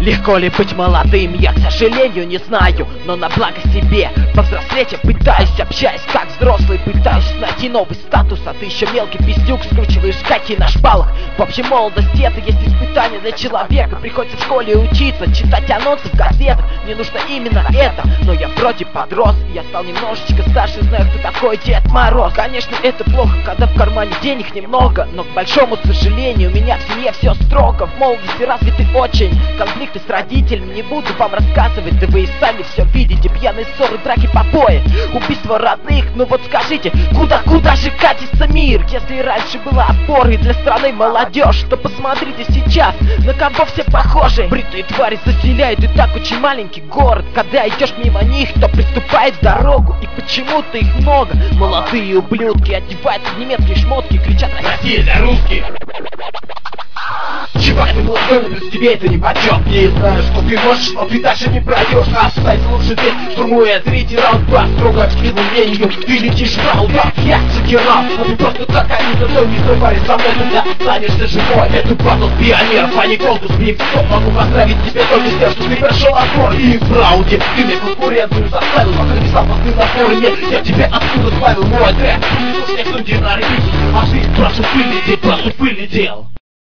Легко ли быть молодым, я, к сожалению, не знаю. Но на благо себе повзрослеть я пытаюсь, общаясь как взрослый. Пытаюсь найти новый статус, а ты еще мелкий пиздюк, скручиваешь гайки на шпалах. В общем, молодость это есть испытание для человека. Приходится в школе учиться, читать анонсы в газетах. Мне нужно именно это, но я вроде подрос. Я стал немножечко старше, знаю, кто такой Дед Мороз. Конечно, это плохо, когда в кармане денег немного, но, к большому сожалению, у меня в семье все строго. В молодости развиты очень конфликты с родителями. Не буду вам рассказывать, да вы и сами все видите. Пьяные ссоры, драки, побои, убийство родных. Ну вот скажите, куда же катится мир? Если раньше была опорой для страны молодежь, то посмотрите сейчас, на кого все похожи. Бритые твари заселяют и так очень маленький город. Когда идешь мимо них, то приступает дорогу. И почему-то их много. Молодые ублюдки одеваются в немецкие шмотки, кричат: «Россия для русских!» Чувак, ты молодой, но без тебя это не почет. Не знаю, что ты можешь, но ты дальше не пройдешь. Оставь лучше здесь, штурмуя третий раунд. По строго своему мнению, ты летишь в раунд. Я шокировал, но ты просто как они за мной. Не стой, парень, со мной, тогда останешься живой. Это батл пионеров, а не конкурс миксов. Могу поздравить тебя только с тем, что ты прошел отбор. И в раунде ты мне конкуренцию составил. Пока не сам ты на форуме, я тебя отсюда сбавил. Мой трек, слушай, что где на репите. А ты прошу пыль дел.